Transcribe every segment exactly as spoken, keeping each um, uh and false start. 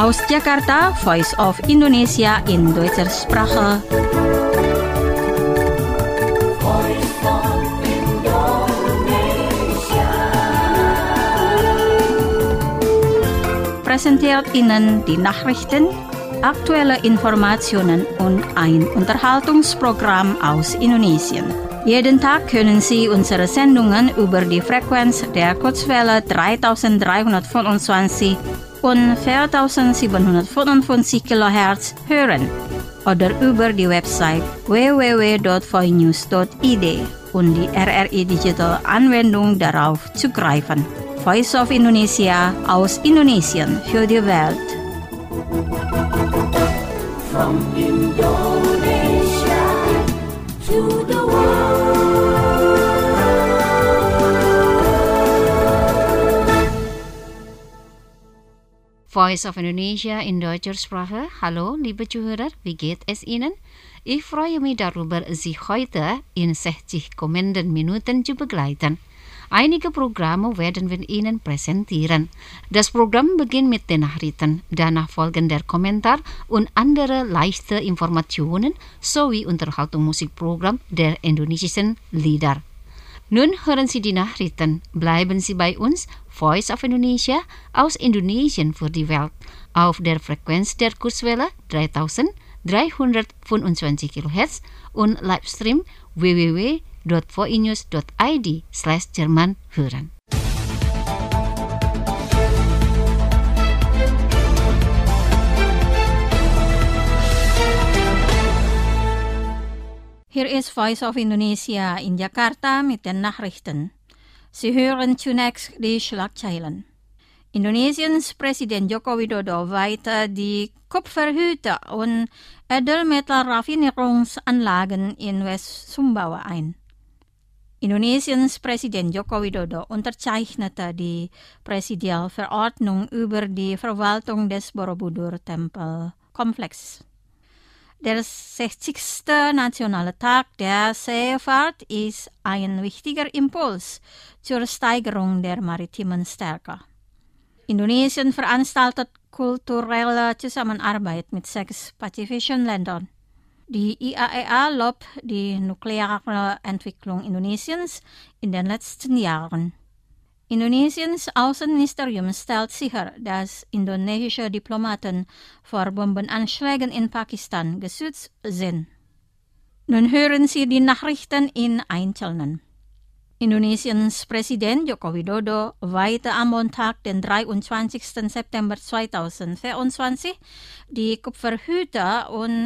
Aus Jakarta, Voice of Indonesia in deutscher Sprache. Voice of Indonesia. Präsentiert Ihnen die Nachrichten, aktuelle Informationen und ein Unterhaltungsprogramm aus Indonesien. Jeden Tag können Sie unsere Sendungen über die Frequenz der Kurzwelle dreitausenddreihundertfünfundzwanzig und viertausendsiebenhundertfünfundfünfzig Kilohertz hören oder über die Website w w w punkt voinews punkt i d und die R R I Digital Anwendung darauf zugreifen. Voice of Indonesia aus Indonesien für die Welt. From Indonesia to the world. Voice of Indonesia in deutscher Sprache. Hallo, liebe Zuhörer, wie geht es Ihnen? Ich freue mich darüber, Sie heute in sechzig kommenden Minuten zu begleiten. Einige Programme werden wir Ihnen präsentieren. Das Programm beginnt mit den Nachrichten, danach folgen der Kommentar und andere leichte Informationen sowie Unterhaltungsmusikprogramm der indonesischen Lieder. Nun hören Sie die Nachrichten. Bleiben Sie bei uns, Voice of Indonesia aus Indonesien für die Welt, auf der Frequenz der Kurzwelle dreitausenddreihundertfünfundzwanzig Kilohertz und Livestream w w w punkt voinews punkt i d slash Jerman hören. Hier ist Voice of Indonesia in Jakarta mit den Nachrichten. Sie hören zunächst die Schlagzeilen. Indonesiens Präsident Joko Widodo weihte die Kupferhütte und Edelmetallraffinierungsanlagen in West-Sumbawa ein. Indonesiens Präsident Joko Widodo unterzeichnete die Präsidialverordnung über die Verwaltung des Borobudur-Tempelkomplexes. Der sechzigste Nationale Tag der Seefahrt ist ein wichtiger Impuls zur Steigerung der maritimen Stärke. Indonesien veranstaltet kulturelle Zusammenarbeit mit sechs pazifischen Ländern. Die I A E A lobt die nukleare Entwicklung Indonesiens in den letzten Jahren. Indonesiens Außenministerium stellt sicher, dass indonesische Diplomaten vor Bombenanschlägen in Pakistan geschützt sind. Nun hören Sie die Nachrichten in Einzelnen. Indonesiens Präsident Joko Widodo weihte am Montag, den dreiundzwanzigsten September zweitausendvierundzwanzig, die Kupferhütte und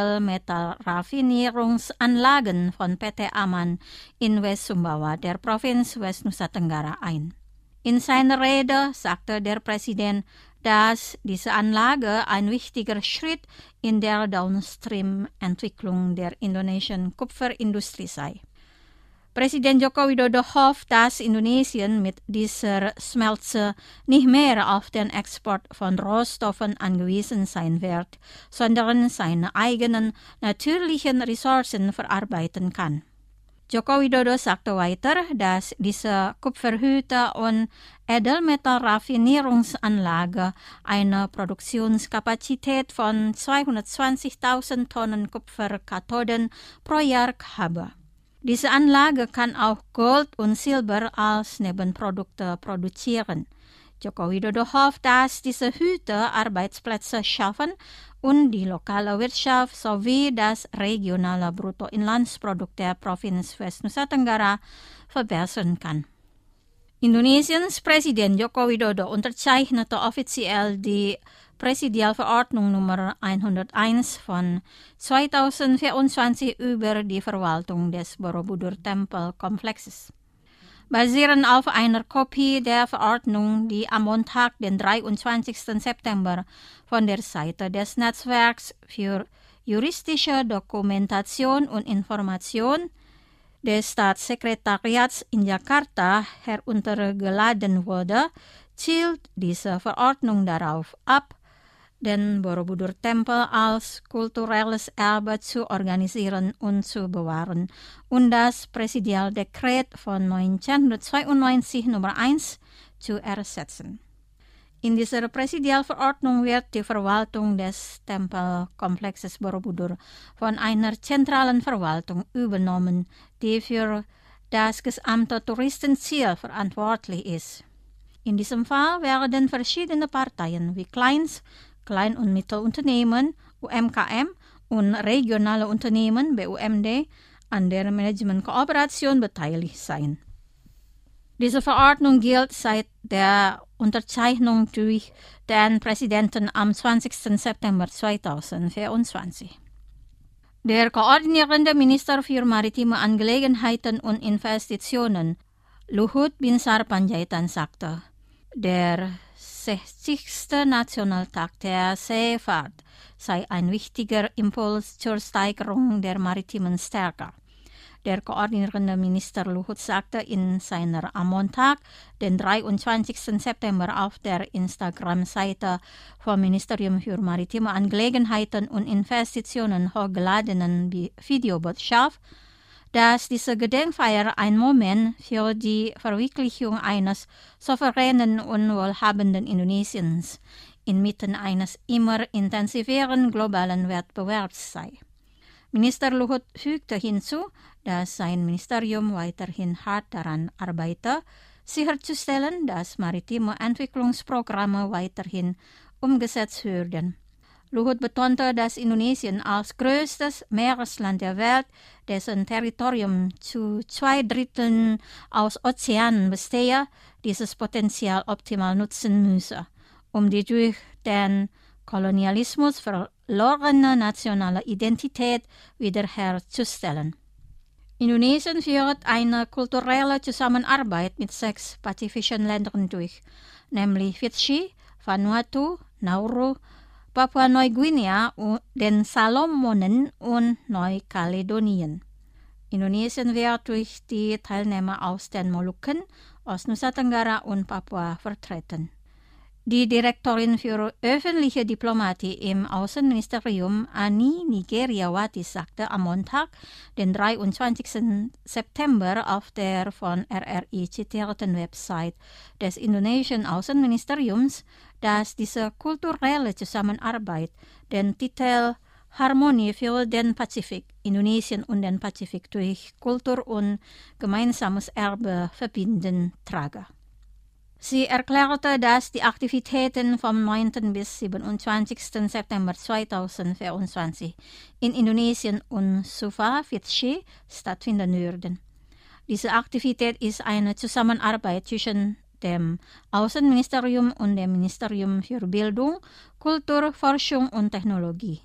Edelmetallraffinierungsanlagen von P T Aman in West-Sumbawa, der Provinz West-Nusa Tenggara, ein. In seiner Rede sagte der Präsident, dass diese Anlage ein wichtiger Schritt in der Downstream-Entwicklung der indonesischen Kupferindustrie sei. Präsident Joko Widodo hofft, dass Indonesien mit dieser Schmelze nicht mehr auf den Export von Rohstoffen angewiesen sein wird, sondern seine eigenen natürlichen Ressourcen verarbeiten kann. Joko Widodo sagte weiter, dass diese Kupferhütte und Edelmetallraffinierungsanlage eine Produktionskapazität von zweihundertzwanzigtausend Tonnen Kupferkathoden pro Jahr habe. Diese Anlage kann auch Gold und Silber als Nebenprodukte produzieren. Joko Widodo hofft, dass diese Hütte Arbeitsplätze schaffen und die lokale Wirtschaft sowie das regionale Bruttoinlandsprodukt der Provinz West-Nusa Tenggara verbessern kann. Indonesiens Präsident Joko Widodo unterzeichnete offiziell die Präsidialverordnung Nummer hunderteins von zweitausendvierundzwanzig über die Verwaltung des Borobudur-Tempelkomplexes. Basierend auf einer Kopie der Verordnung, die am Montag, den dreiundzwanzigsten September, von der Seite des Netzwerks für juristische Dokumentation und Information des Staatssekretariats in Jakarta heruntergeladen wurde, zielt diese Verordnung darauf ab, den Borobudur-Tempel als kulturelles Erbe zu organisieren und zu bewahren und das Präsidialdekret von neunzehnhundertzweiundneunzig Nummer eins zu ersetzen. In dieser Präsidialverordnung wird die Verwaltung des Tempelkomplexes Borobudur von einer zentralen Verwaltung übernommen, die für das gesamte Touristenziel verantwortlich ist. In diesem Fall werden verschiedene Parteien wie Kleins-, Klein- und Mittelunternehmen, U M K M und regionale Unternehmen, B U M D, an der Managementkooperation beteiligt sein. Diese Verordnung gilt seit der Unterzeichnung durch den Präsidenten am zwanzigsten September zweitausendvierundzwanzig. Der koordinierende Minister für maritime Angelegenheiten und Investitionen, Luhut Binsar Panjaitan, sagte, der sechzigste Nationaltag der Seefahrt sei ein wichtiger Impuls zur Steigerung der maritimen Stärke. Der koordinierende Minister Luhut sagte in seiner am Montag, den dreiundzwanzigsten September, auf der Instagram-Seite vom Ministerium für maritime Angelegenheiten und Investitionen hochgeladenen Videobotschaft, dass diese Gedenkfeier ein Moment für die Verwirklichung eines souveränen und wohlhabenden Indonesiens inmitten eines immer intensiveren globalen Wettbewerbs sei. Minister Luhut fügte hinzu, dass sein Ministerium weiterhin hart daran arbeite, sicherzustellen, dass maritime Entwicklungsprogramme weiterhin umgesetzt würden. Luhut betonte, dass Indonesien als größtes Meeresland der Welt, dessen Territorium zu zwei Dritteln aus Ozeanen bestehe, dieses Potenzial optimal nutzen müsse, um die durch den Kolonialismus verlorene nationale Identität wiederherzustellen. Indonesien führt eine kulturelle Zusammenarbeit mit sechs pazifischen Ländern durch, nämlich Fidschi, Vanuatu, Nauru, Papua-Neuguinea, den Salomonen und Neukaledonien. Indonesien wird durch die Teilnehmer aus den Molukken, Ostnusa Tenggara und Papua vertreten. Die Direktorin für öffentliche Diplomatie im Außenministerium, Ani Nigeriawati, sagte am Montag, den dreiundzwanzigsten September, auf der von R R I zitierten Website des indonesischen Außenministeriums, dass diese kulturelle Zusammenarbeit den Titel Harmonie für den Pazifik, Indonesien und den Pazifik durch Kultur und gemeinsames Erbe verbinden trage. Sie erklärte, dass die Aktivitäten vom neunten bis siebenundzwanzigsten September zweitausendvierundzwanzig in Indonesien und Suva, Fidschi, stattfinden würden. Diese Aktivität ist eine Zusammenarbeit zwischen dem Außenministerium und dem Ministerium für Bildung, Kultur, Forschung und Technologie.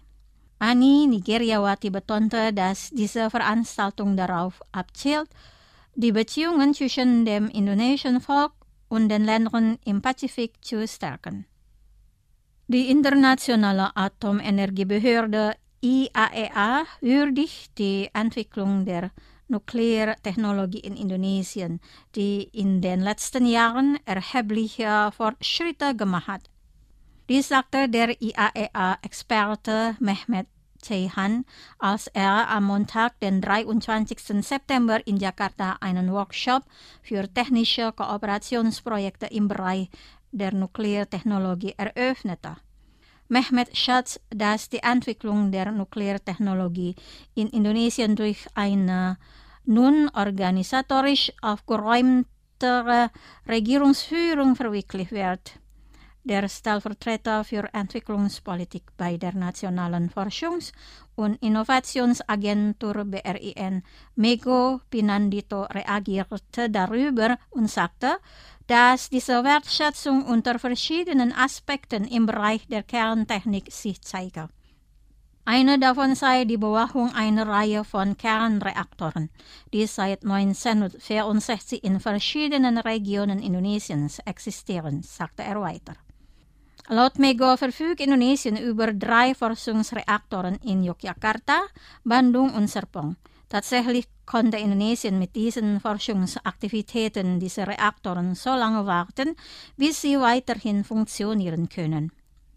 Ani Nigeriawati betonte, dass diese Veranstaltung darauf abzielt, die Beziehungen zwischen dem indonesischen Volk und den Ländern im Pazifik zu stärken. Die internationale Atomenergiebehörde I A E A würdigt die Entwicklung der Nukleartechnologie in Indonesien, die in den letzten Jahren erhebliche Fortschritte gemacht hat. Dies sagte der I A E A-Experte Mehmet Ceyhan, als er am Montag, den dreiundzwanzigsten September, in Jakarta einen Workshop für technische Kooperationsprojekte im Bereich der Nukleartechnologie eröffnete. Mehmet schätzt, dass die Entwicklung der Nukleartechnologie in Indonesien durch eine nun organisatorisch aufgeräumtere Regierungsführung verwirklicht wird. Der Stellvertreter für Entwicklungspolitik bei der Nationalen Forschungs- und Innovationsagentur B R I N, Mego Pinandito, reagierte darüber und sagte, dass diese Wertschätzung unter verschiedenen Aspekten im Bereich der Kerntechnik sich zeige. Eine davon sei die Bewachung einer Reihe von Kernreaktoren, die seit neunzehnhundertvierundsechzig in verschiedenen Regionen Indonesiens existieren, sagte er weiter. Laut Mego verfügt Indonesien über drei Forschungsreaktoren in Yogyakarta, Bandung und Serpong. Tatsächlich konnte Indonesien mit diesen Forschungsaktivitäten diese Reaktoren so lange warten, bis sie weiterhin funktionieren können.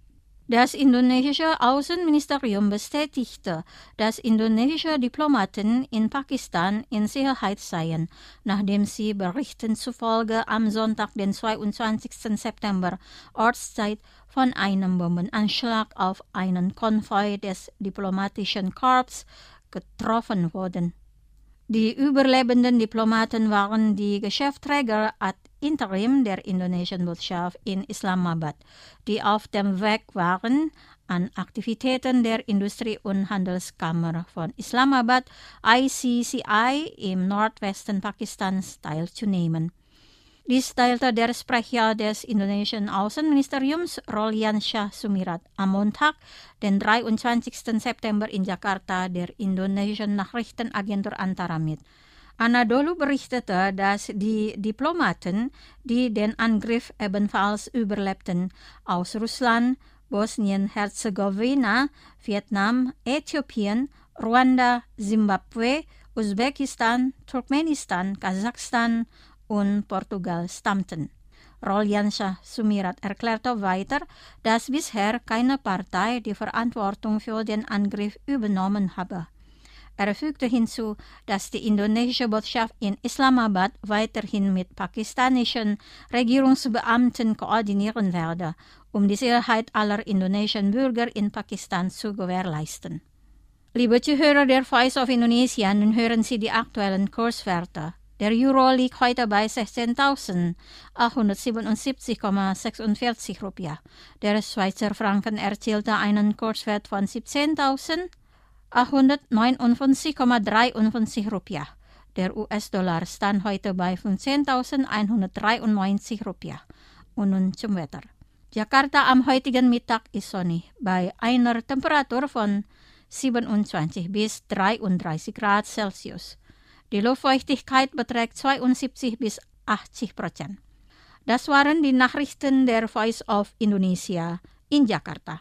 Das indonesische Außenministerium bestätigte, dass indonesische Diplomaten in Pakistan in Sicherheit seien, nachdem sie Berichten zufolge am Sonntag, den zweiundzwanzigsten September Ortszeit, von einem Bombenanschlag auf einen Konvoi des diplomatischen Korps getroffen wurden. Die überlebenden Diplomaten waren die Geschäftsträger ad interim der indonesischen Botschaft in Islamabad, die auf dem Weg waren, an Aktivitäten der Industrie- und Handelskammer von Islamabad, I C C I, im Nordwesten Pakistans teilzunehmen. Dies teilte der Sprecher des indonesischen Außenministeriums Rolyansyah Sumirat am Montag, den dreiundzwanzigsten September in Jakarta der indonesischen Nachrichtenagentur Antara mit. Anadolu berichtete, dass die Diplomaten, die den Angriff ebenfalls überlebten, aus Russland, Bosnien-Herzegowina, Vietnam, Äthiopien, Ruanda, Zimbabwe, Usbekistan, Turkmenistan, Kasachstan und Portugal stammten. Rolyansyah Sumirat erklärte weiter, dass bisher keine Partei die Verantwortung für den Angriff übernommen habe. Er fügte hinzu, dass die indonesische Botschaft in Islamabad weiterhin mit pakistanischen Regierungsbeamten koordinieren werde, um die Sicherheit aller indonesischen Bürger in Pakistan zu gewährleisten. Liebe Zuhörer der Voice of Indonesia, nun hören Sie die aktuellen Kurswerte. Der Euro liegt heute bei sechzehntausendachthundertsiebenundsiebzig Komma sechsundvierzig Rupiah. Der Schweizer Franken erzielte einen Kurswert von siebzehntausendachthundertneunundfünfzig Komma dreiundfünfzig Rupiah. Der U S-Dollar stand heute bei fünfzehntausendeinhundertdreiundneunzig Rupiah. Und nun zum Wetter. Jakarta am heutigen Mittag ist sonnig, bei einer Temperatur von siebenundzwanzig bis dreiunddreißig Grad Celsius. Die Luftfeuchtigkeit beträgt zweiundsiebzig bis achtzig Prozent. Das waren die Nachrichten der Voice of Indonesia in Jakarta.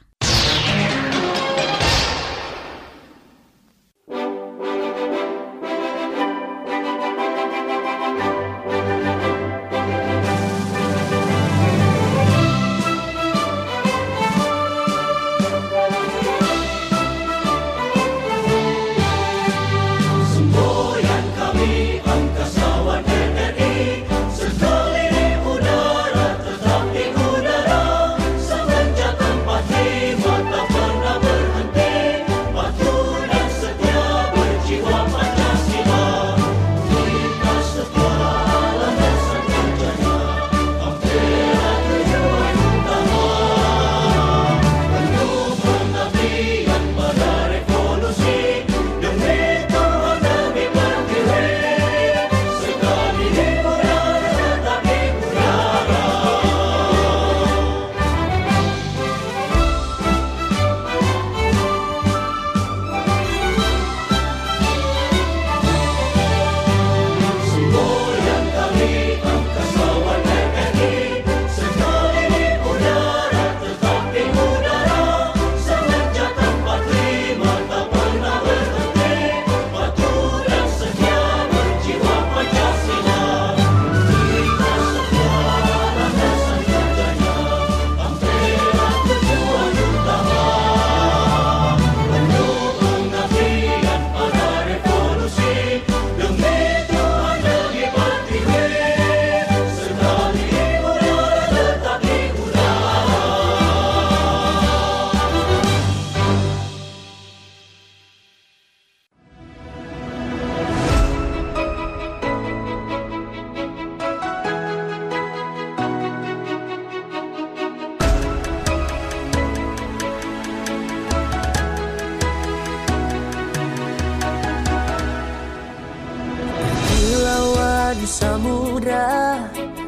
Samudra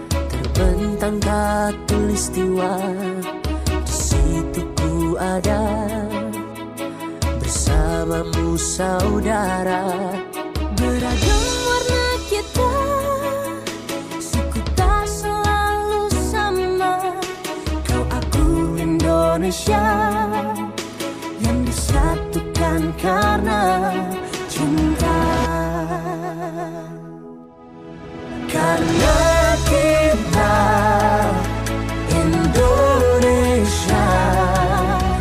terbentang khatulistiwa, di situ ku ada bersamamu saudara. Beragam warna kita, suku tak selalu sama. Kau aku Indonesia yang disatukan karena cinta. Karena kita Indonesia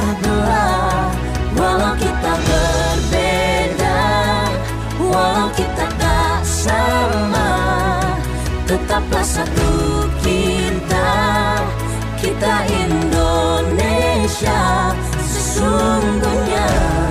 belah. Walau kita berbeda, walau kita tak sama, tetaplah satu kita, kita Indonesia sesungguhnya.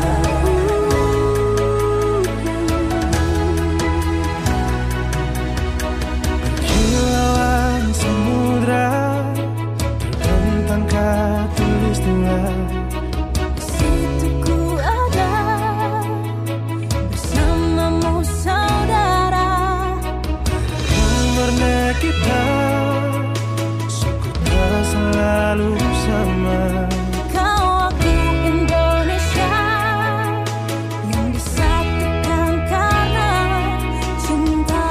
Kilauan samudra terbentang khatulistiwa. Di situ ku ada bersamamu saudara. Warna kita suku tak selalu sama. Kau aku Indonesia yang disatukan karena cinta.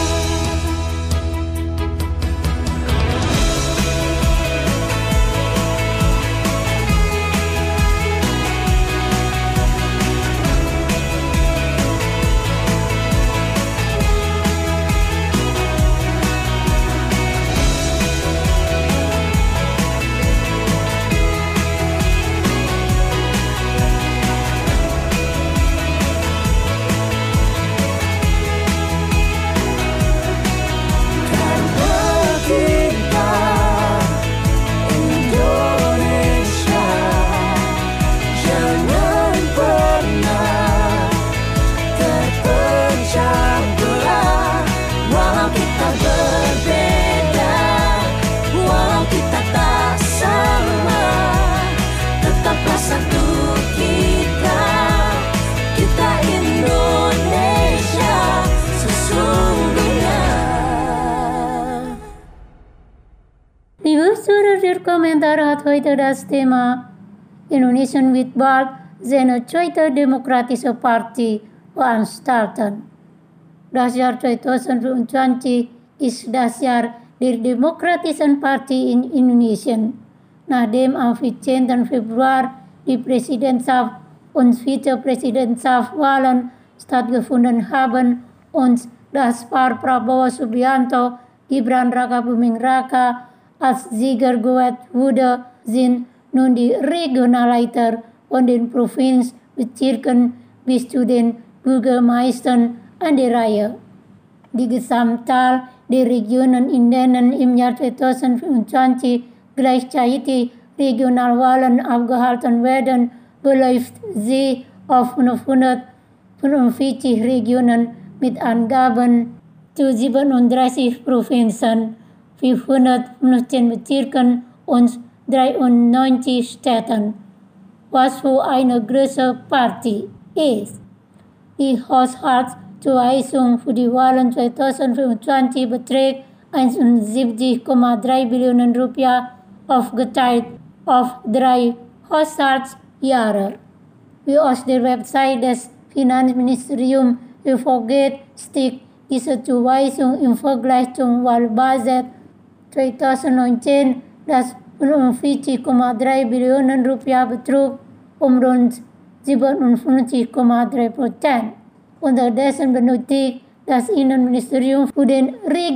Lieve studeer kommentaar had heute das Thema Indonesian wird bald seine zweite demokratische Party veranstalten. Das Jahr zwanzig vierundzwanzig ist das Jahr der Demokratischen Party in Indonesien, nachdem am vierzehnten Februar die Präsidentschaft und Vizepräsidentschaftswahlen stattgefunden haben und das Paar Prabowo Subianto Gibran Rakabuming Raka als Sieger gewählt wurde, sind nun die Regionalleiter von den Provinzbezirken bis zu den Bürgermeistern an der Reihe. Die Gesamtzahl der Regionen, in denen im Jahr zwanzig vierundzwanzig gleichzeitig Regionalwahlen abgehalten werden, beläuft sie auf fünfhundertfünfundvierzig Regionen mit Angaben zu siebenunddreißig Provinzen, vierhundertfünfzehn Bezirken und dreiundneunzig Städten, was für eine große Party ist. Die Haushaltszuweisung für die Wahlen zwanzig vierundzwanzig beträgt einundsiebzig Komma drei Billionen Rupiah, aufgeteilt auf drei Haushaltsjahre. Wie aus der Website des Finanzministeriums hervorgeht, stieg diese Zuweisung im Vergleich zum Wahlbudget zwanzig neunzehn, das fünfundvierzig Komma drei Billionen Rupiah betrug, um rund siebenundfünfzig Komma drei Prozent. Unterdessen benötigt das Innenministerium für den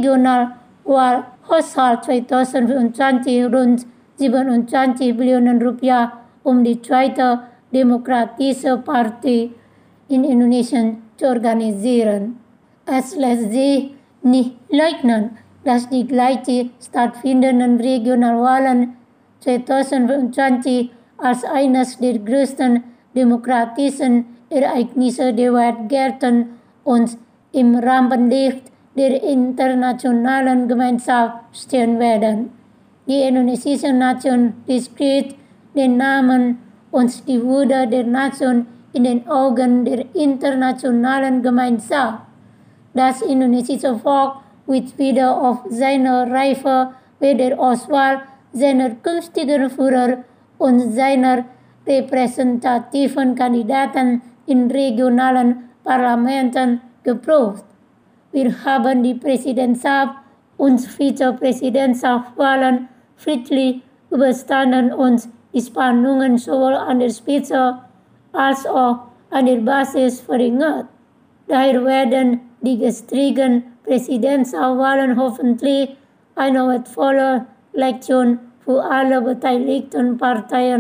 Regionalwahlhaushalt zwanzig vierundzwanzig rund siebenundzwanzig Billionen Rupiah, um die zweite demokratische Party in Indonesien zu organisieren. Es lässt sich nicht leugnen, dass die gleich stattfindenden Regionalwahlen zwanzig vierundzwanzig als eines der größten demokratischen Ereignisse der Welt gelten und im Rampenlicht der internationalen Gemeinschaft stehen werden. Die indonesische Nation riskiert den Namen und die Würde der Nation in den Augen der internationalen Gemeinschaft. Das indonesische Volk wird wieder auf seine Reife bei der Auswahl seiner künftigen Führer und seiner repräsentativen Kandidaten in regionalen Parlamenten geprüft. Wir haben die Präsidentschaft und Vizepräsidentschaftswahlen friedlich überstanden und die Spannungen sowohl an der Spitze als auch an der Basis verringert. Daher werden die gestrigen Präsidentschaftswahlen hoffentlich eine wertvolle Lektion für alle beteiligten Parteien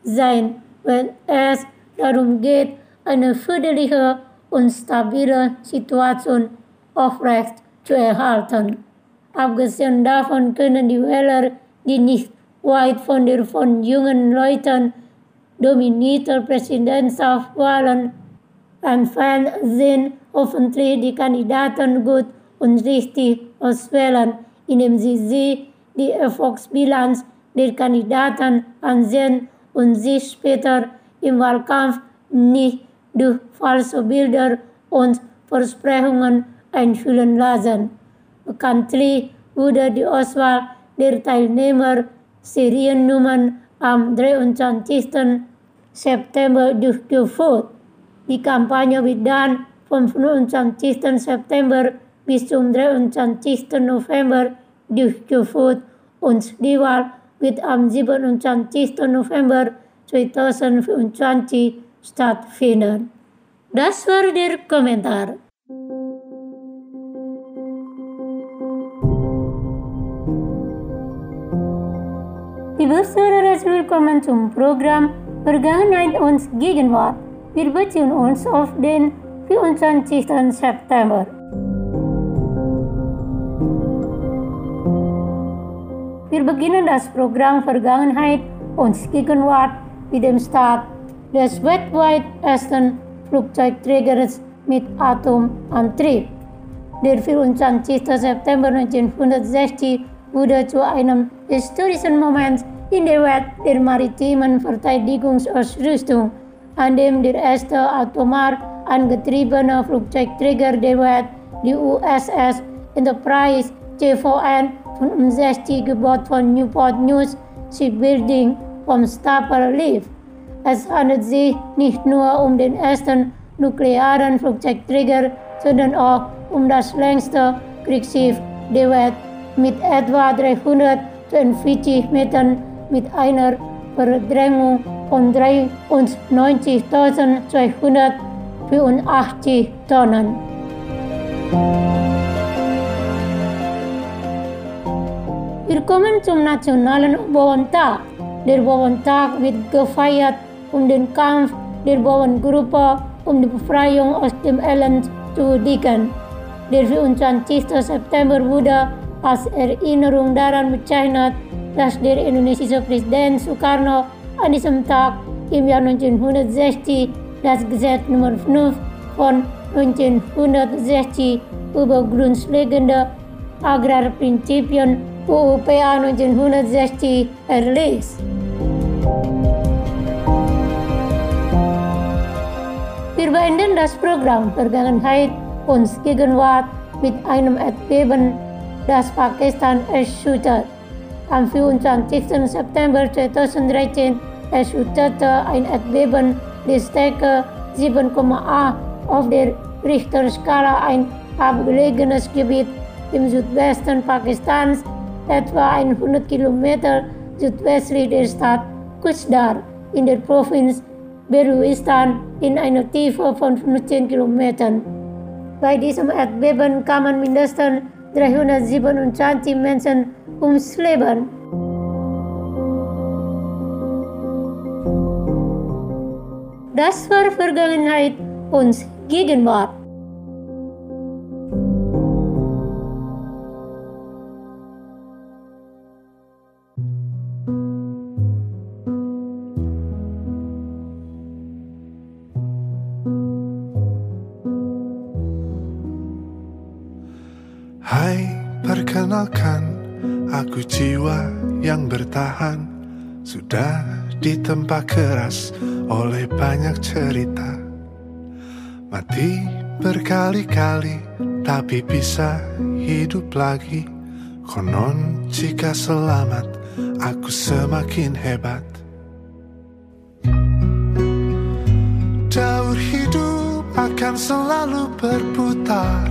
sein, wenn es darum geht, eine friedliche und stabile Situation aufrecht zu erhalten. Abgesehen davon können die Wähler, die nicht weit von der von jungen Leuten dominierten Präsidentschaftswahlen entfernt sind, hoffentlich die Kandidaten gut und richtig auswählen, indem sie sich die Erfolgsbilanz der Kandidaten ansehen und sich später im Wahlkampf nicht durch falsche Bilder und Versprechungen einfüllen lassen. Bekanntlich wurde die Auswahl der Teilnehmer Seriennummern am dreiundzwanzigsten September durchgeführt. Die Kampagne wird dann vom fünfundzwanzigsten September bis zum dreiundzwanzigsten November durchgeführt und die Wahl wird am siebenundzwanzigsten November zweitausendvierundzwanzig stattfinden. Das war der Kommentar. Liebe Zuhörer, willkommen zum Programm Vergangenheit und Gegenwart. Wir beziehen uns auf den vierundzwanzigsten September. Wir beginnen das Programm Vergangenheit und Gegenwart mit dem Start des weltweit ersten Flugzeugträgers mit Atomantrieb. Der vierundzwanzigsten September neunzehnhundertsechzig wurde zu einem historischen Moment in der Welt der maritimen Verteidigungsausrüstung, an dem der erste atomar angetriebene Flugzeugträger der Welt, die U S S Enterprise C V N fünfundsechzig, Gebot von Newport News Shipbuilding, vom Stapel lief. Es handelt sich nicht nur um den ersten nuklearen Flugzeugträger, sondern auch um das längste Kriegsschiff der Welt mit etwa dreihundertvierzig Metern mit einer Verdrängung von dreiundneunzigtausendzweihundertvierundachtzig Tonnen. Wir kommen zum Nationalen Bauerntag. Der Bauerntag wird gefeiert, um den Kampf der Bauerngruppe um die Befreiung aus dem Elend zu würdigen. Der vierundzwanzigsten September wurde als Erinnerung daran bezeichnet, dass der indonesische Präsident Sukarno an diesem Tag im Jahr neunzehnhundertsechzig das Gesetz Nummer fünf von neunzehnhundertsechzig über grundlegende Agrarprinzipien U U P A neunzehnhundertsechzig erließ. Wir beenden das Programm Vergangenheit und Gegenwart mit einem Erdbeben, das Pakistan erschüttert. Am vierundzwanzigsten September zweitausenddreizehn erschütterte ein Erdbeben der Stärke sieben Komma acht auf der Richterskala ein abgelegenes Gebiet im Südwesten Pakistans, etwa hundert Kilometer südwestlich der Stadt Kushdar in der Provinz Beluistan in einer Tiefe von fünfzehn Kilometern. Bei diesem Erdbeben kamen mindestens dreihundertsiebenundzwanzig Menschen ums Leben. Das war Vergangenheit und Gegenwart. Hai, perkenalkan, aku jiwa yang bertahan, sudah ditempa keras oleh banyak cerita. Mati berkali-kali, tapi bisa hidup lagi. Konon jika selamat, aku semakin hebat. Daur hidup akan selalu berputar.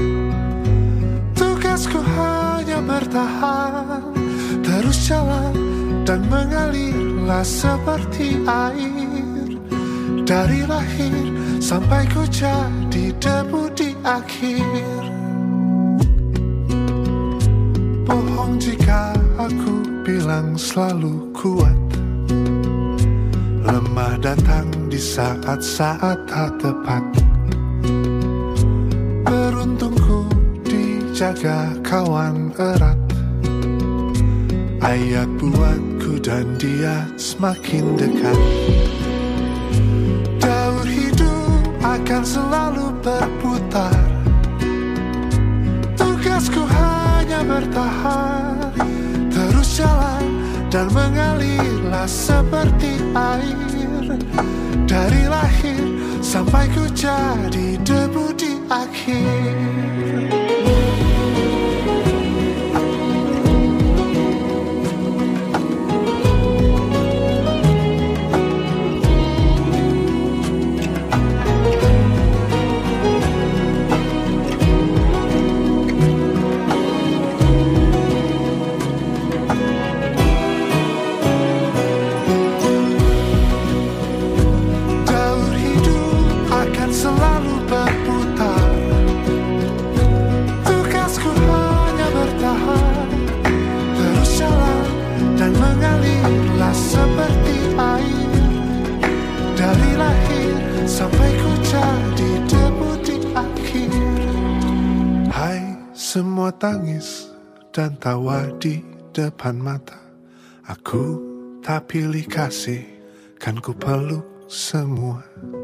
Tugasku hanya bertahan, terus jalan dan mengalirlah seperti air. Dari lahir sampai ku jadi debu di akhir. Bohong jika aku bilang selalu kuat. lemah datang di saat-saat tak tepat. Beruntungku dijaga kawan erat. Ayat buatku dan dia semakin dekat. Daur hidup akan selalu berputar. Tugasku hanya bertahan, terus jalan dan mengalirlah seperti air. Dari lahir sampai ku jadi debu di akhir. Seperti air, dari lahir sampai ku jadi debu di akhir. Hai semua tangis dan tawa di depan mata, aku tak pilih kasih, kan ku peluk semua.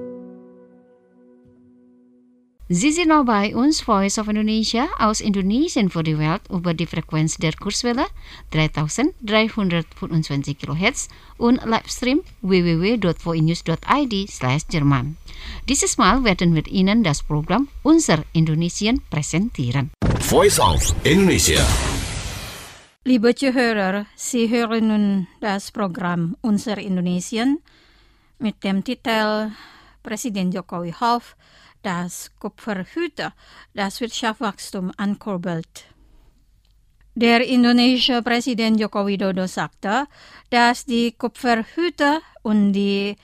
Sie sind noch bei uns, Voice of Indonesia, aus Indonesien für die Welt über die Frequenz der Kurzwelle dreitausenddreihundertfünfundzwanzig Kilohertz und Livestream w w w punkt voinews punkt i d slash Jerman. Dieses Mal werden wir Ihnen das Programm Unser Indonesien präsentieren. Voice of Indonesia. Liebe Zuhörer, Sie hören nun das Programm Unser Indonesien mit dem Titel Präsident Jokowi hofft, dass Kupferhüte das Wirtschaftswachstum ankurbelt. Der indonesische Präsident Joko Widodo sagte, dass die Kupferhüte und die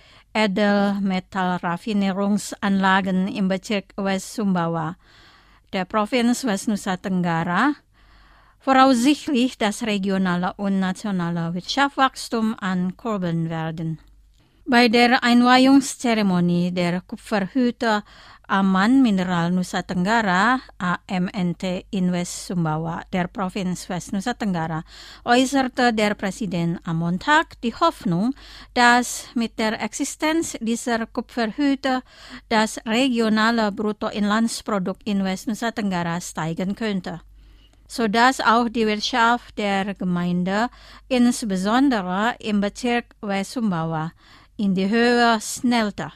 Edelmetallraffinierungsanlagen im Bezirk West Sumbawa, der Provinz West Nusa Tenggara, voraussichtlich das regionale und nationale Wirtschaftswachstum ankurbeln werden. Bei der Einweihungszeremonie der Kupferhüte Aman Mineral Nusa Tenggara A M N T in West Sumbawa, der Provinz West Nusa Tenggara, äußerte der Präsident am Montag die Hoffnung, dass mit der Existenz dieser Kupferhüte das regionale Bruttoinlandsprodukt in West Nusa Tenggara steigen könnte, sodass auch die Wirtschaft der Gemeinde, insbesondere im Bezirk West Sumbawa, in die Höhe schnellte.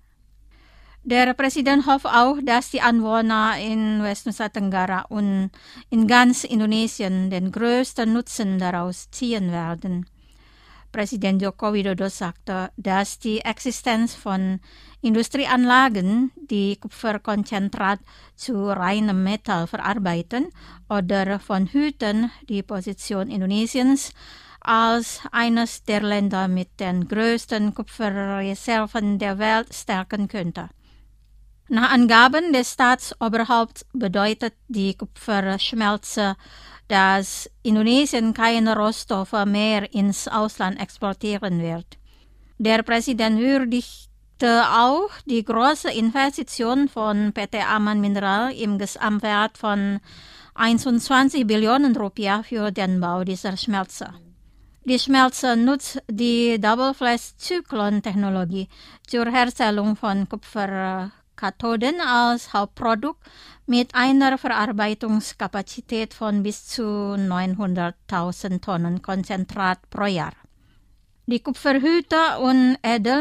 Der Präsident hofft auch, dass die Anwohner in West Nusa Tenggara und in ganz Indonesien den größten Nutzen daraus ziehen werden. Präsident Joko Widodo sagte, dass die Existenz von Industrieanlagen, die Kupferkonzentrat zu reinem Metall verarbeiten, oder von Hüten die Position Indonesiens als eines der Länder mit den größten Kupferreserven der Welt stärken könnte. Nach Angaben des Staatsoberhaupts bedeutet die Kupferschmelze, dass Indonesien keine Rohstoffe mehr ins Ausland exportieren wird. Der Präsident würdigte auch die große Investition von P T Aman Mineral im Gesamtwert von einundzwanzig Billionen Rupiah für den Bau dieser Schmelze. Die Schmelze nutzt die Double-Flash-Zyklon-Technologie zur Herstellung von Kupferkathoden als Hauptprodukt mit einer Verarbeitungskapazität von bis zu neunhunderttausend Tonnen Konzentrat pro Jahr. Die Kupferhüte und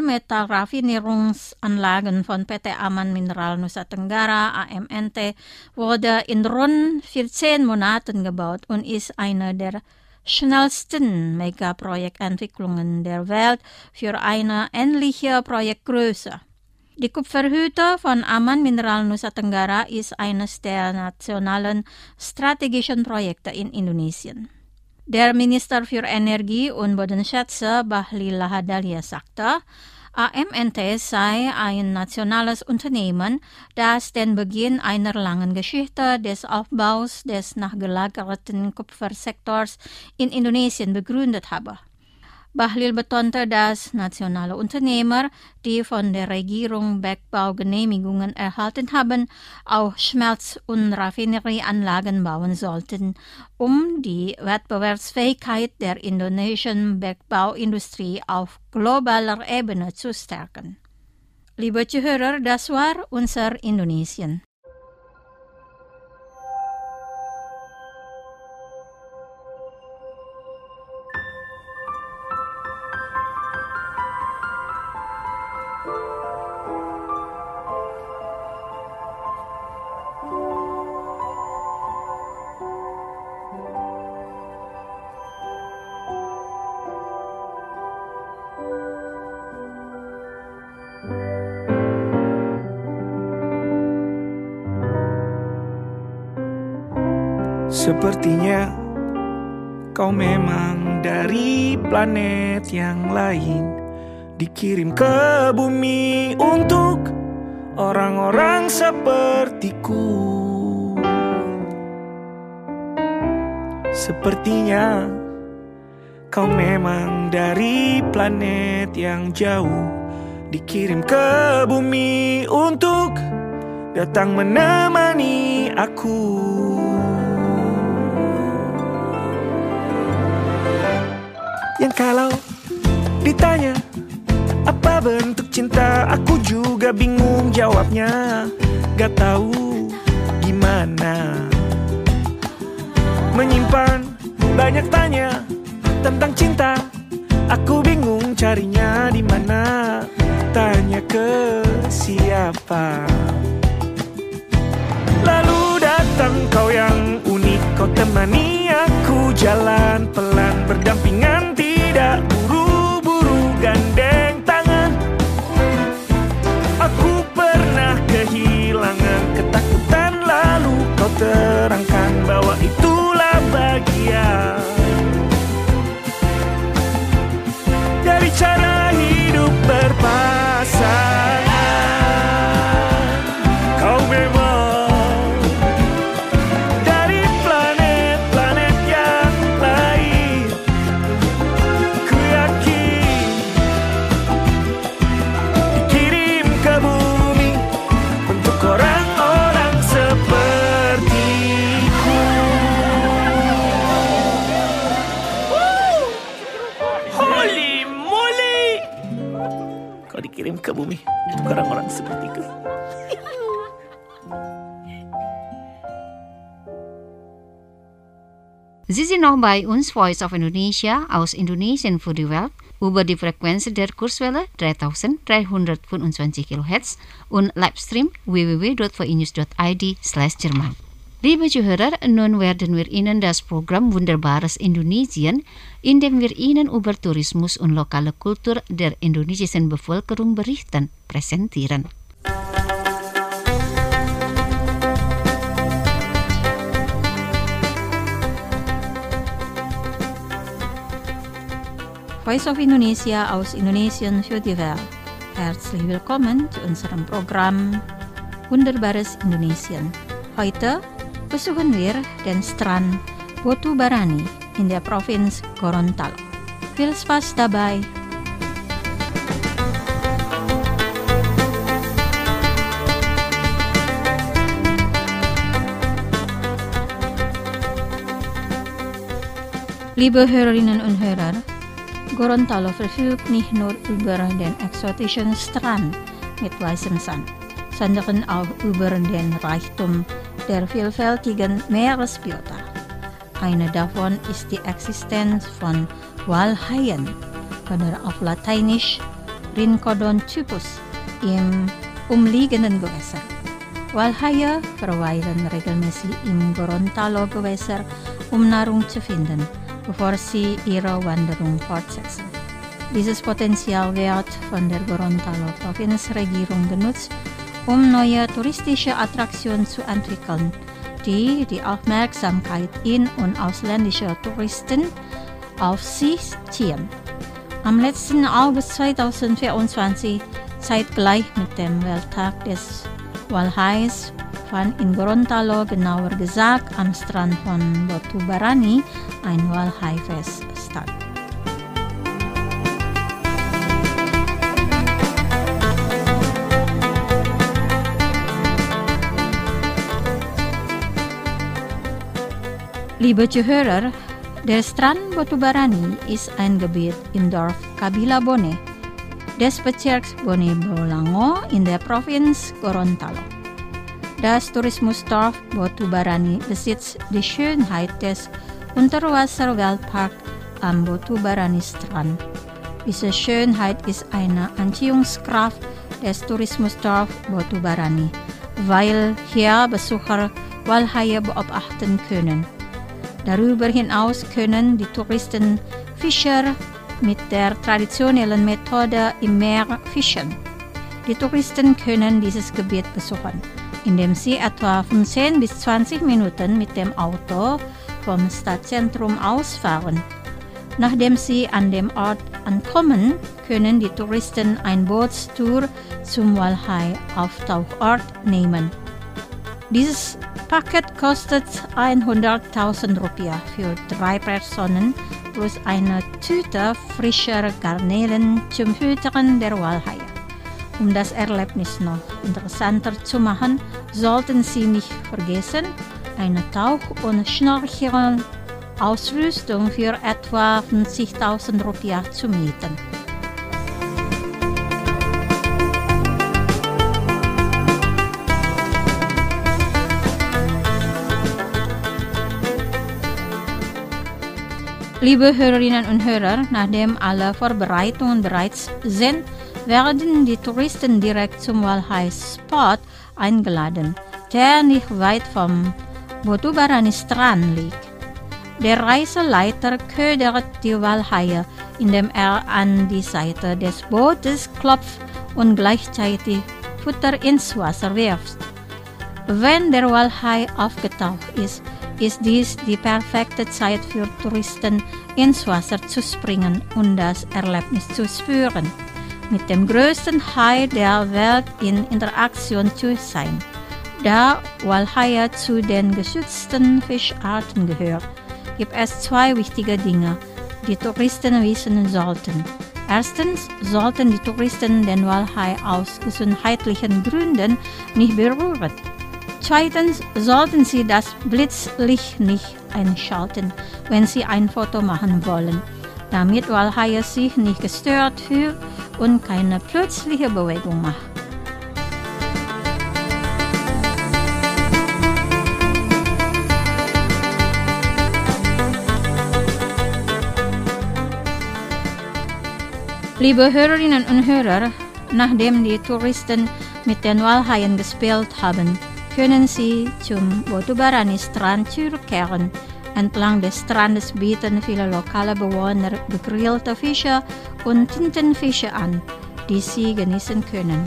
Edelmetallraffinierungsanlagen von P T Aman Mineral Nusa Tenggara A M N T wurde in rund vierzehn Monaten gebaut und ist eine der schnellsten Megaprojektentwicklungen der Welt für eine ähnliche Projektgröße. Die Kupferhüte von Aman Mineral Nusa Tenggara ist eines der nationalen strategischen Projekte in Indonesien. Der Minister für Energie und Bodenschätze Bahlil Lahadalia sagte, A M N T sei ein nationales Unternehmen, das den Beginn einer langen Geschichte des Aufbaus des nachgelagerten Kupfersektors in Indonesien begründet habe. Bahlil betonte, dass nationale Unternehmer, die von der Regierung Bergbaugenehmigungen erhalten haben, auch Schmelz- und Raffinerieanlagen bauen sollten, um die Wettbewerbsfähigkeit der indonesischen Bergbauindustrie auf globaler Ebene zu stärken. Liebe Zuhörer, das war unser Indonesien. Sepertinya kau memang dari planet yang lain, dikirim ke bumi untuk orang-orang sepertiku. Sepertinya kau memang dari planet yang jauh, dikirim ke bumi untuk datang menemani aku. Yang kalau ditanya apa bentuk cinta, aku juga bingung jawabnya. Gak tahu gimana menyimpan banyak tanya tentang cinta. Aku bingung carinya di mana, tanya ke siapa. Lalu datang kau yang unik, kau temani aku jalan pelan berdampingan, tidak buru-buru gandeng tangan. Aku pernah kehilangan ketakutan, lalu kau terangkan bahwa itulah bagian dari cara hidup berpasangan. Kau memang dari planet-planet yang lain, ku yakin dikirim ke bumi untuk orang-orang sepertiku. Holy moly, kau dikirim ke bumi untuk orang-orang sepertiku. Sie sind noch bei uns, Voice of Indonesia, aus Indonesien für die Welt, über die Frequenz der Kurswelle dreitausenddreihundertfünfundzwanzig Kilohertz und Livestream w w w punkt v i news punkt i d slash Jerman. Liebe Zuhörer, nun werden wir Ihnen das Programm Wunderbares Indonesien, in dem wir Ihnen über Tourismus und lokale Kultur der indonesischen Bevölkerung berichten, präsentieren. Voice of Indonesia aus Indonesien für die Welt. Herzlich willkommen zu unserem Programm Wunderbares Indonesien. Heute besuchen wir den Strand Batu Barani in der Provinz Gorontalo. Viel Spaß dabei! Liebe Hörerinnen und Hörer, Gorontalo verfügt nicht nur über den exotischen Strand mit weißem Sand, sondern auch über den Reichtum der vielfältigen Meeresbiota. Eine davon ist die Existenz von Walhaien oder auf Lateinisch Rhincodon-Typus im umliegenden Gewässer. Walhaie verweilen regelmäßig im Gorontalo-Gewässer, um Nahrung zu finden, bevor sie ihre Wanderung fortsetzen. Dieses Potenzial wird von der Gorontalo-Provinzregierung genutzt, um neue touristische Attraktionen zu entwickeln, die die Aufmerksamkeit in- und ausländischer Touristen auf sich ziehen. Am letzten August zweitausendvierundzwanzig, zeitgleich mit dem Welttag des Walhais, fand in Gorontalo, genauer gesagt am Strand von Batu Barani, ein Walhaifest statt. Liebe Zuhörer, der Strand Batubarani ist ein Gebiet im Dorf Kabila Bone des Bezirks Bone Bolango in der Provinz Gorontalo. Das Tourismusdorf Batubarani besitzt die Schönheit des Unterwasserweltparks am Batubarani-Strand. Diese Schönheit ist eine Anziehungskraft des Tourismusdorf Batubarani, weil hier Besucher Walhaie beobachten können. Darüber hinaus können die Touristen Fischer mit der traditionellen Methode im Meer fischen. Die Touristen können dieses Gebiet besuchen, indem sie etwa fünfzehn bis zwanzig Minuten mit dem Auto vom Stadtzentrum ausfahren. Nachdem sie an dem Ort ankommen, können die Touristen eine Bootstour zum Walhaie-Auftauchort nehmen. Dieses Paket kostet hunderttausend Rupiah für drei Personen plus eine Tüte frischer Garnelen zum Füttern der Walhaie. Um das Erlebnis noch interessanter zu machen, sollten Sie nicht vergessen, eine Tauch- und Schnorchelausrüstung für etwa fünfzigtausend Rupiah zu mieten. Liebe Hörerinnen und Hörer, nachdem alle Vorbereitungen bereits sind, werden die Touristen direkt zum Walhaie-Spot eingeladen, der nicht weit vom Batubarani-Strand liegt. Der Reiseleiter ködert die Walhaie, indem er an die Seite des Bootes klopft und gleichzeitig Futter ins Wasser wirft. Wenn der Walhaie aufgetaucht ist, ist dies die perfekte Zeit für Touristen, ins Wasser zu springen und das Erlebnis zu spüren, mit dem größten Hai der Welt in Interaktion zu sein. Da Walhaie zu den geschützten Fischarten gehört, gibt es zwei wichtige Dinge, die Touristen wissen sollten. Erstens sollten die Touristen den Walhaie aus gesundheitlichen Gründen nicht berühren. Zweitens sollten Sie das Blitzlicht nicht einschalten, wenn Sie ein Foto machen wollen, damit Walhaie sich nicht gestört fühlt und keine plötzliche Bewegung macht. Liebe Hörerinnen und Hörer, nachdem die Touristen mit den Walhaien gespielt haben, können Sie zum Batubarani-Strand zurückkehren. Entlang des Strandes bieten viele lokale Bewohner gegrillte Fische und Tintenfische an, die Sie genießen können.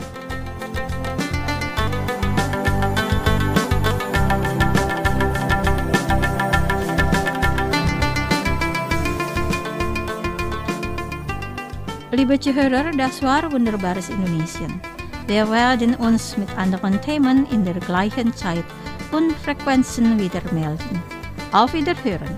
Liebe Zuhörer, das war Wunderbares Indonesien. Wir werden uns mit anderen Themen in der gleichen Zeit und Frequenzen wieder melden. Auf Wiederhören!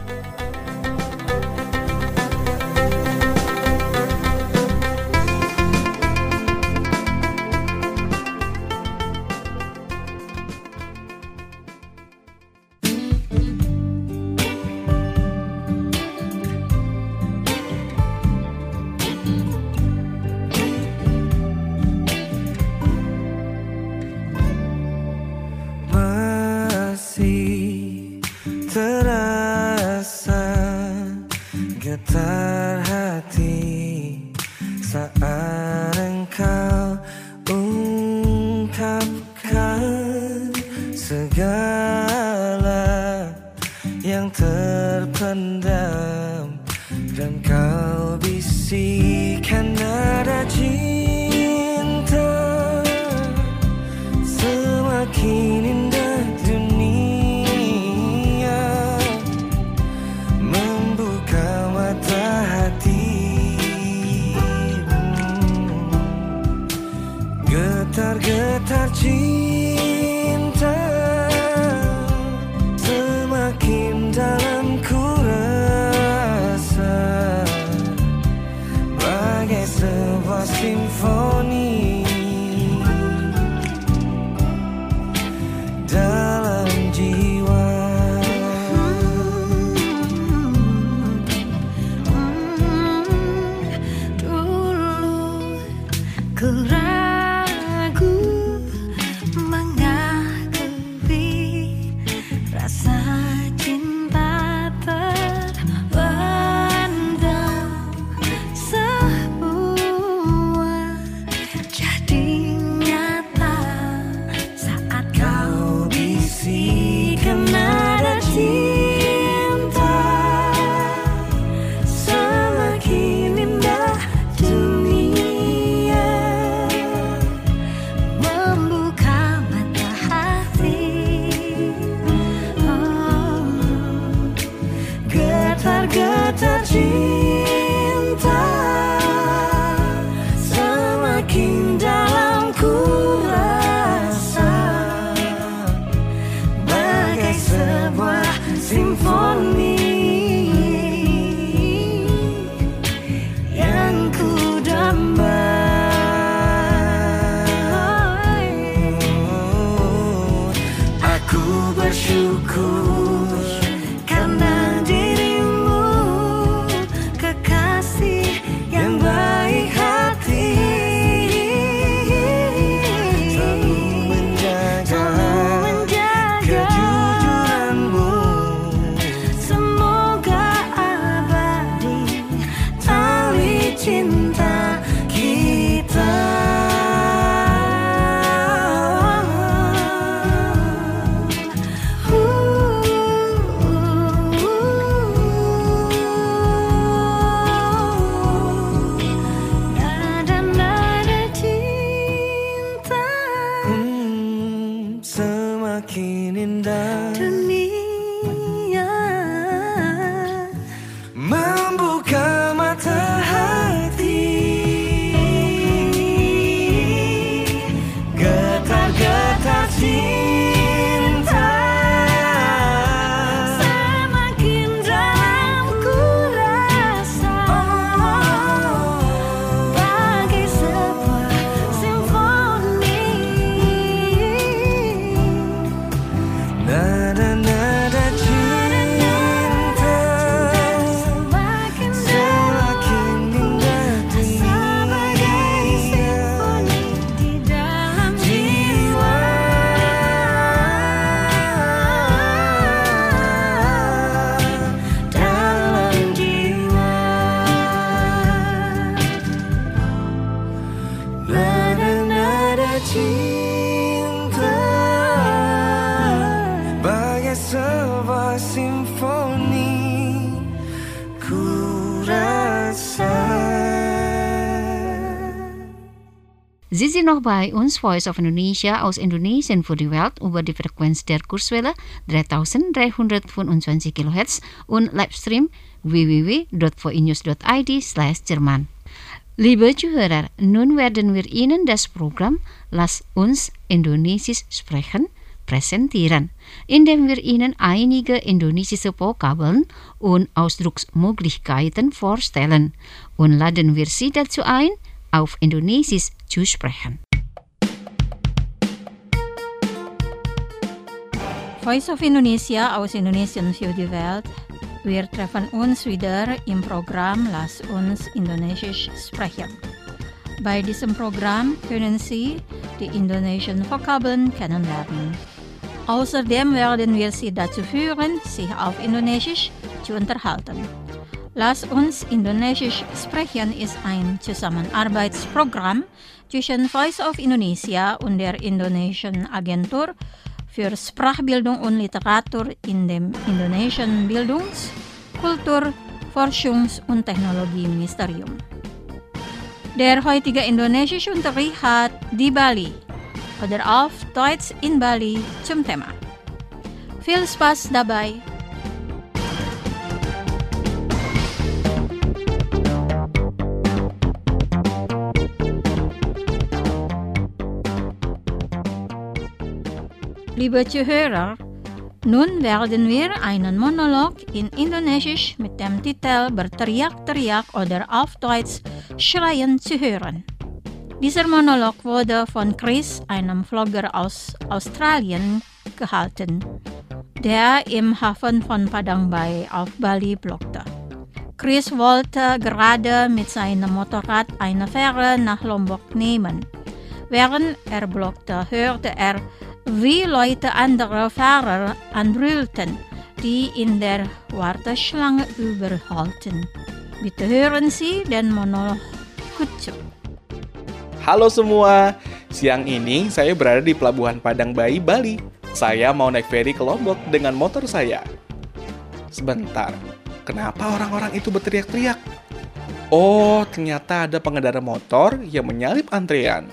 Terasa getar hati saat engkau ungkapkan segala yang terpendam dan kau bisikan nada cinta. Semakin indah dunia membuka mata hati, getar-getar cinta semakin dalam ku rasa, bagai sebuah simfoni dalam jiwa. Ku ragu mengakui rasa cinta terpendam. Semua jadi nyata saat kau bisikan nada cinta. Semakin indah dunia, membuka mata hati. Oh, getar-getar cinta semakin dalam ku rasa, bagai sebuah simfoni yang ku dambai. Aku bersyukur karena dirimu, kekasih yang baik hati. Selalu menjaga kejujuranmu, semoga abadi tali cinta kita. Nada-nada cinta, hmm, semakin indah dunia, membuka mata hati. Getar-getar cinta semakin dalam ku rasa, bagai sebuah simfoni. Nada-nada cinta semakin indah dunia, sebagai simfoni di dalam jiwa. Dalam jiwa, nada-nada cinta bagai sebuah simfoni ku rasa. Sie sind noch bei uns, Voice of Indonesia aus Indonesien für die Welt über die Frequenz der Kurzwelle dreitausenddreihundertfünfundzwanzig Kilohertz und Livestream w w w punkt voinews punkt i d slash Jerman. Liebe Zuhörer, nun werden wir Ihnen das Programm Lass uns Indonesisch sprechen präsentieren, indem wir Ihnen einige indonesische Vokabeln und Ausdrucksmöglichkeiten vorstellen und laden wir Sie dazu ein, auf Indonesisch zu sprechen. Voice of Indonesia aus Indonesien für die Welt. Wir treffen uns wieder im Programm Lass uns Indonesisch sprechen. Bei diesem Programm können Sie die indonesischen Vokabeln kennenlernen. Außerdem werden wir Sie dazu führen, sich auf Indonesisch zu unterhalten. Lass uns Indonesisch sprechen ist ein Zusammenarbeitsprogramm zwischen Voice of Indonesia und der Indonesischen Agentur für Sprachbildung und Literatur in dem Indonesischen Bildungs-, Kultur-, Forschungs- und Technologieministerium. Der heutige Indonesische Unterricht hat die Bali oder auf Deutsch in Bali zum Thema. Viel Spaß dabei! Liebe Zuhörer, nun werden wir einen Monolog in Indonesisch mit dem Titel Berteriak-teriak oder auf Deutsch Schreien zu hören. Dieser Monolog wurde von Chris, einem Vlogger aus Australien, gehalten, der im Hafen von Padang Bay auf Bali bloggte. Chris wollte gerade mit seinem Motorrad eine Fähre nach Lombok nehmen. Während er blockte, hörte er, wie Leute andere Fahrer anbrüllten, die in der Warteschlange überholten. Bitte hören Sie den Monolog Kutsu. Halo semua, siang ini saya berada di Pelabuhan Padang Bayi, Bali. Saya mau naik feri ke Lombok dengan motor saya. Sebentar, kenapa orang-orang itu berteriak-teriak? Oh, ternyata ada pengendara motor yang menyalip antrean.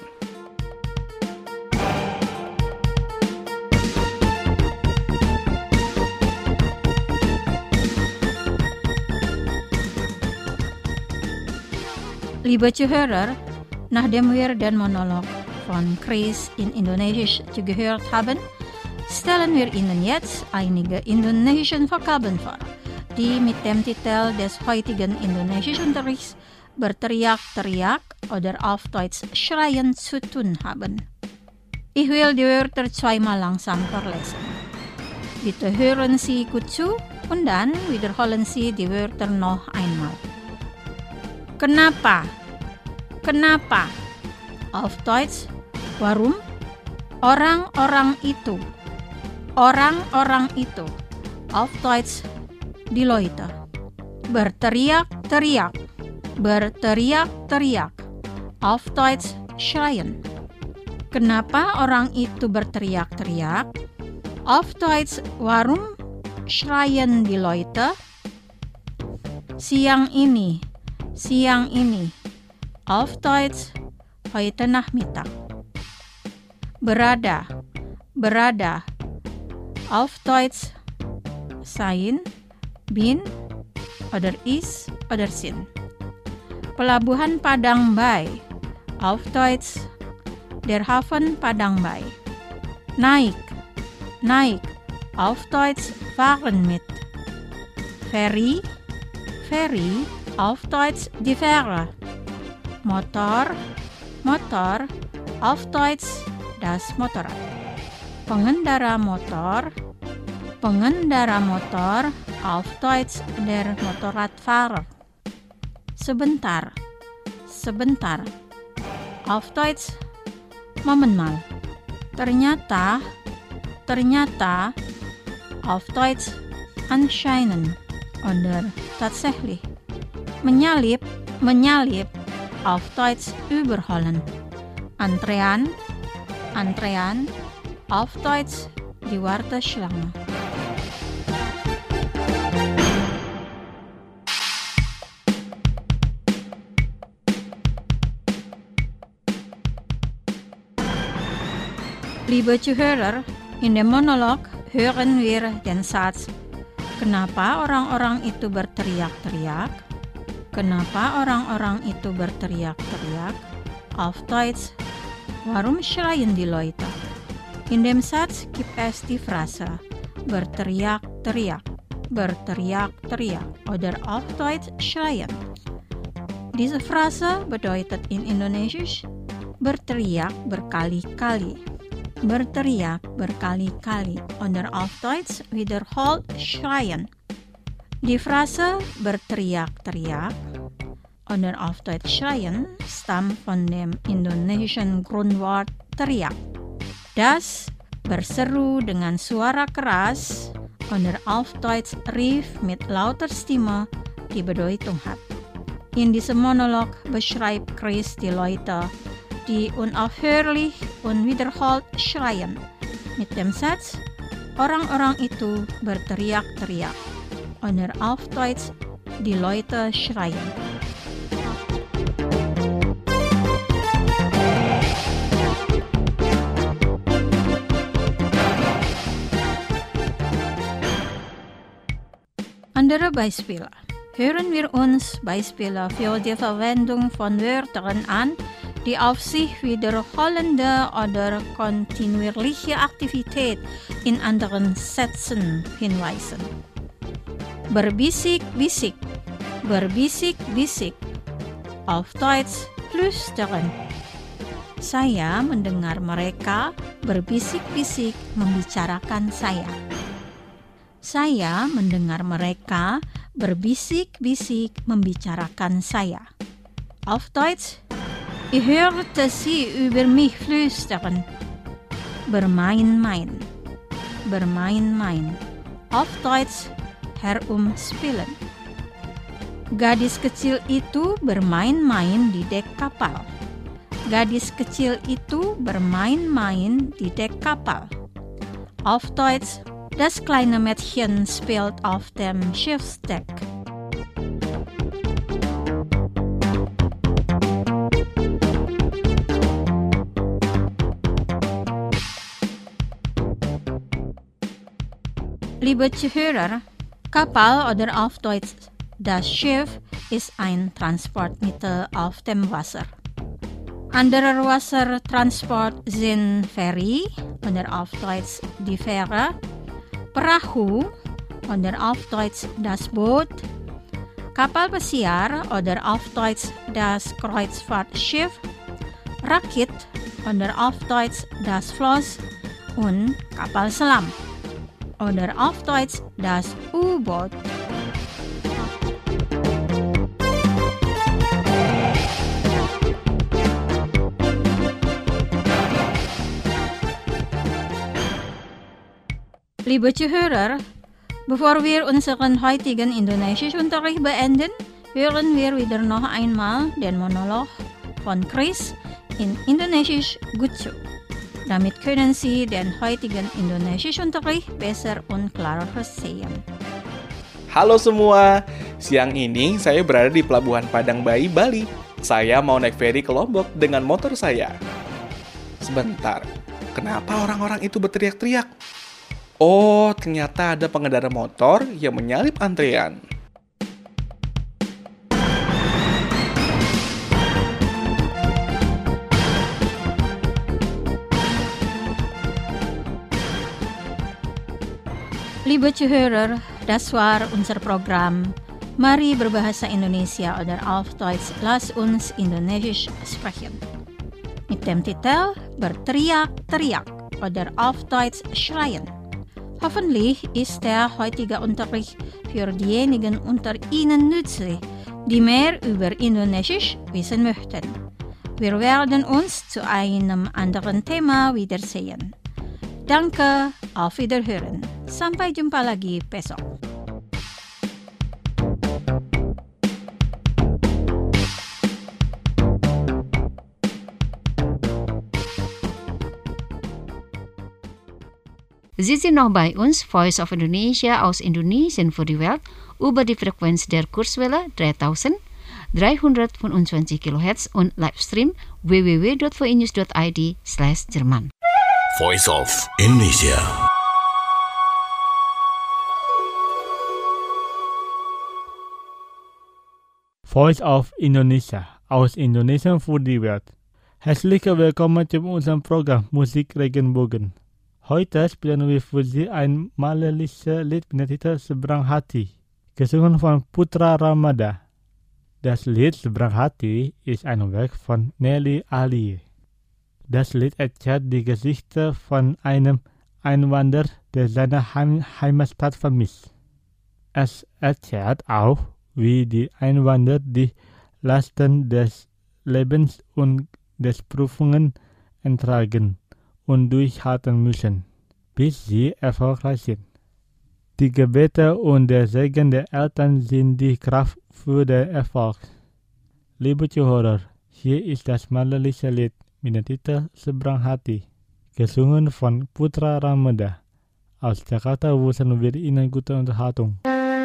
Liebe Zuhörer, nachdem wir den Monolog von Chris in Indonesisch gehört haben, stellen wir Ihnen jetzt einige indonesische Vokabeln vor, die mit dem Titel des heutigen Indonesischunterrichts berteriak-teriak oder auf Deutsch schreien zu tun haben. Ich will die Wörter zweimal langsam vorlesen. Bitte hören Sie gut zu und dann wiederholen Sie die Wörter noch einmal. Kenapa? Kenapa? Auf Deutsch, warum? Orang-orang itu. Orang-orang itu. Auf Deutsch, die Leute. Berteriak-teriak. Berteriak-teriak. Auf Deutsch, schreien. Kenapa orang itu berteriak-teriak? Auf Deutsch, warum schreien die Leute? Siang ini. Siang ini. Auf Deutsch, heute Nachmittag. Berada. Berada. Auf Deutsch, sein, bin, oder is, oder sind. Pelabuhan Padang Bayi. Auf Deutsch, der Hafen Padang Bayi. Naik. Naik. Auf Deutsch, fahren mit. Feri. Feri. Auf Deutsch die Fähre. Motor, Motor, auf Deutsch das Motorrad. Pengendara motor, pengendara motor, auf Deutsch der Motorradfahrer. Sebentar, sebentar, auf Deutsch Moment mal. Ternyata, ternyata, auf Deutsch anscheinend oder tatsächlich. Menyalip, menyalip, auf Deutsch überholen. Antrean, antrean, auf Deutsch die Warteschlange. Liebe Zuhörer, in dem Monolog hören wir den Satz, kenapa orang-orang itu berteriak-teriak? Kenapa orang-orang itu berteriak-teriak? Auf Deutsch, warum schreien die Leute? In dem Satz gibt es die Phrase berteriak-teriak, berteriak-teriak oder auf Deutsch schreien. Diese Phrase bedeutet in Indonesisch berteriak berkali-kali, berteriak berkali-kali oder auf Deutsch wiederholt schreien. Die Phrase berteriak-teriak oder auf Deutsch schreien stammt von dem indonesischen Grundwort teriak, das berseru dengan suara keras oder auf Deutsch rief mit lauter Stimme die Bedeutung hat. In diesem Monolog beschreibt Chris die Leute, die unaufhörlich und wiederholt schreien. Mit dem Satz, orang-orang itu berteriak-teriak. Oder auf Deutsch, die Leute schreien. Andere Beispiele. Hören wir uns Beispiele für die Verwendung von Wörtern an, die auf sich wiederholende oder kontinuierliche Aktivität in anderen Sätzen hinweisen. Berbisik-bisik, berbisik-bisik, auf Deutsch flüstern. Saya mendengar mereka berbisik-bisik membicarakan saya. Saya mendengar mereka berbisik-bisik membicarakan saya. Auf Deutsch, ich hörte sie über mich flüstern. Bermain-main, bermain-main. Auf Deutsch, herumspielen. Gadis kecil itu bermain-main di dek kapal. Gadis kecil itu bermain-main di dek kapal. Auf Deutsch, das kleine Mädchen spielt auf dem Schiffsdeck. Liebe Zuhörer, Kapal oder auf Deutsch das Schiff ist ein Transportmittel auf dem Wasser. Andere Wassertransport sind Ferry oder auf Deutsch die Fähre, Perahu oder auf Deutsch das Boot, Kapal Pesiar oder auf Deutsch das Kreuzfahrtschiff, Rakit oder auf Deutsch das Floß und Kapal Selam oder auf Deutsch das U-Boot. Liebe Zuhörer, bevor wir unseren heutigen Indonesischunterricht beenden, hören wir wieder noch einmal den Monolog von Chris in Indonesisch gut zu. Damit können Sie den heutigen Indonesischunterricht besser und klarer verstehen. Halo semua, siang ini saya berada di Pelabuhan Padang Bayi, Bali. Saya mau naik feri ke Lombok dengan motor saya. Sebentar, kenapa orang-orang itu berteriak-teriak? Oh, ternyata ada pengendara motor yang menyalip antrean. Liebe Zuhörer, das war unser Programm. Mari berbahasa Indonesia oder auf Deutsch, lass uns Indonesisch sprechen. Mit dem Titel Berteriak-teriak oder auf Deutsch schreien. Hoffentlich ist der heutige Unterricht für diejenigen unter Ihnen nützlich, die mehr über Indonesisch wissen möchten. Wir werden uns zu einem anderen Thema wiedersehen. Danke, auf Wiederhören. Sampai jumpa lagi besok. Sie sind noch bei uns, Voice of Indonesia aus Indonesien für die Welt, über die Frequenz der Kurzwelle dreitausenddreihundertfünfundzwanzig Kilohertz und Livestream w w w dot v news dot i d slash Jerman. Voice of Indonesia. Voice of Indonesia aus Indonesien für die Welt. Herzlich willkommen zu unserem Programm Musik Regenbogen. Heute spielen wir für Sie ein malaysia Lied mit dem Titel Seberang Hati, gesungen von Putra Ramada. Das Lied Seberang Hati ist ein Werk von Nelly Ali. Das Lied erzählt die Geschichte von einem Einwanderer, der seine Heim- Heimatstadt vermisst. Es erzählt auch, wie die Einwanderer die Lasten des Lebens und des Prüfungen ertragen und durchhalten müssen, bis sie erfolgreich sind. Die Gebete und der Segen der Eltern sind die Kraft für den Erfolg. Liebe Zuhörer, hier ist das malaysia Lied mit dem Titel Seberang Hati, gesungen von Putra Ramada. Aus Jakarta wünschen wir Ihnen gute Unterhaltung.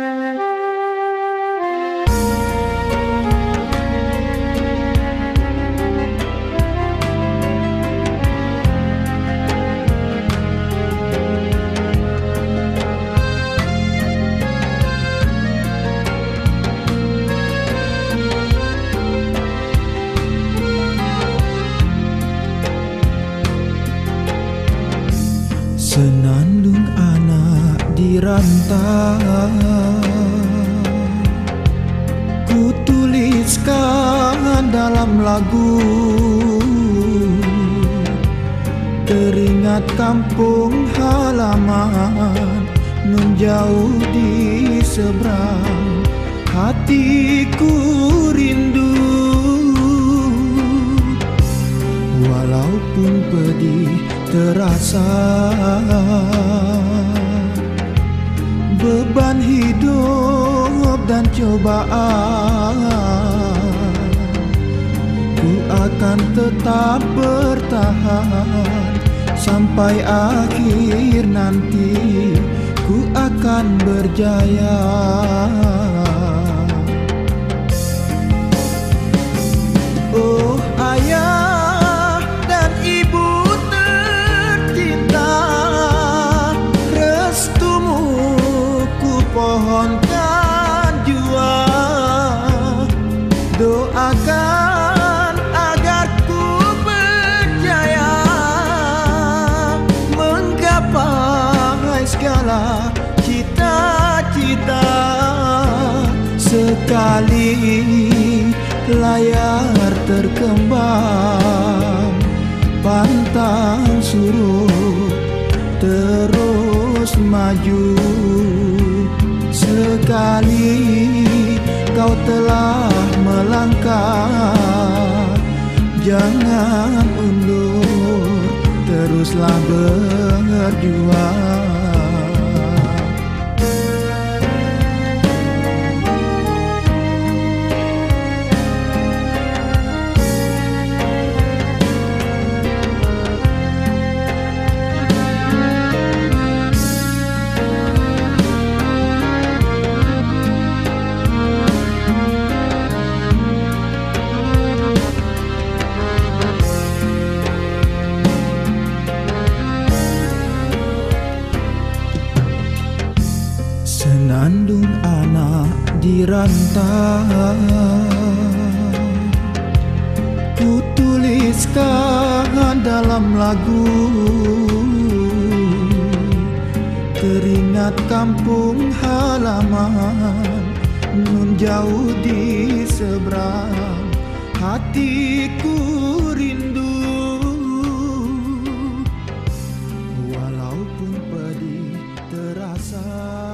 Senandung anak dirantau, ku tuliskan dalam lagu. Teringat kampung halaman menjauh di seberang hatiku rindu. Walaupun pedih terasa, beban hidup dan cobaan, ku akan tetap bertahan sampai akhir nanti. Ku akan berjaya. Oh ayah dan ibu tercinta, restumu ku pohonkan jua. Doakan agar ku berjaya menggapai segala cita-cita. Sekali layar terkembang, pantang surut terus maju. Sekali kau telah melangkah, jangan undur, teruslah berjuang. Senandung anak dirantau, ku tuliskan dalam lagu. Teringat kampung halaman, nun jauh di seberang, hatiku rindu. Walaupun pedih terasa,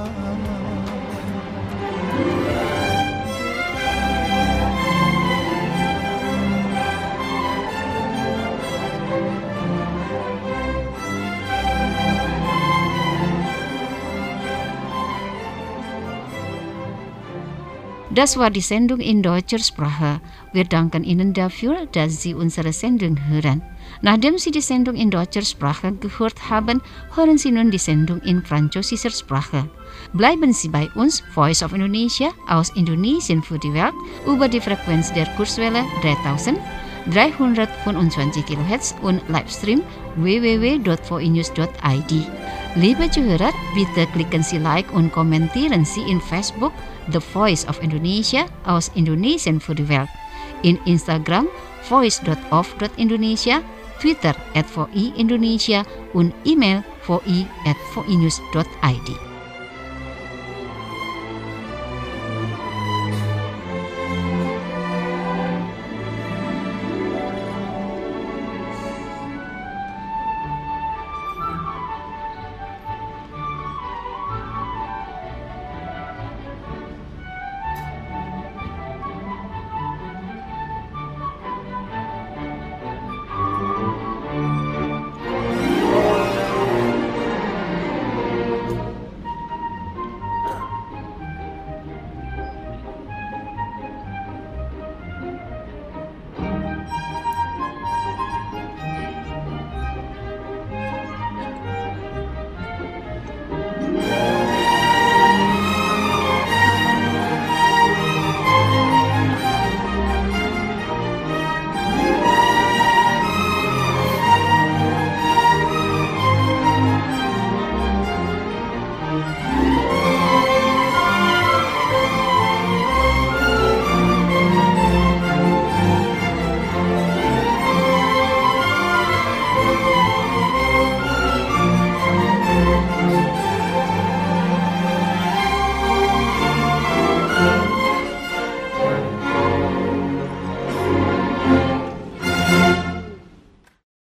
Das war die Sendung in deutscher Sprache. Wir danken Ihnen dafür, dass Sie unsere Sendung hören. Nachdem Sie die Sendung in deutscher Sprache gehört haben, hören Sie nun die Sendung in französischer Sprache. Bleiben Sie bei uns, Voice of Indonesia aus Indonesien für die Welt, über die Frequenz der Kurzwelle dreitausenddreihundertfünfundzwanzig Kilohertz und Livestream w w w punkt v i news punkt i d. Liebe Zuhörer, bitte klicken Sie Like und kommentieren Sie in Facebook The Voice of Indonesia aus Indonesien für die Welt, in Instagram voice punkt of punkt indonesia, Twitter at v i indonesia und E-Mail v i at v i news punkt i d.